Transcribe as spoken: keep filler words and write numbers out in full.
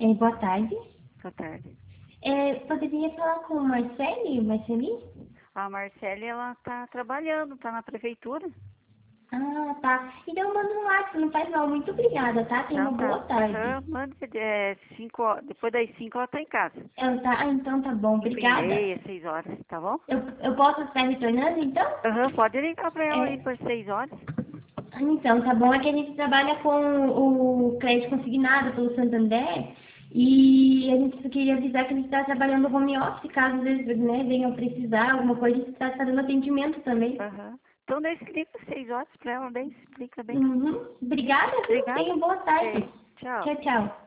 É, boa tarde. Boa tarde. É, poderia falar com o Marcele, Marceli? A Marcele, ela tá trabalhando, tá na prefeitura. Ah, tá. Então manda um WhatsApp, não faz mal. Muito obrigada, tá? Tenha uma Então boa tá. tarde. Aham, manda, é, cinco horas, depois das cinco ela tá em casa. Ela tá... Ah, então tá bom. Cinco e Obrigada. meia, seis horas, tá bom? Eu, eu posso estar retornando, então? Aham, pode ligar pra ela aí É, por seis horas. ah, então, tá bom. É que a gente trabalha com o crédito consignado pelo Santander e a gente só queria avisar que a gente está trabalhando no home office, caso às vezes, né, venham precisar alguma coisa, a gente está fazendo atendimento também. Aham. Então daí explica seis horas pra ela, daí explica bem. Uhum. Obrigada, viu? Obrigada. Tenha boa tarde. Beijo. Tchau. Tchau, tchau.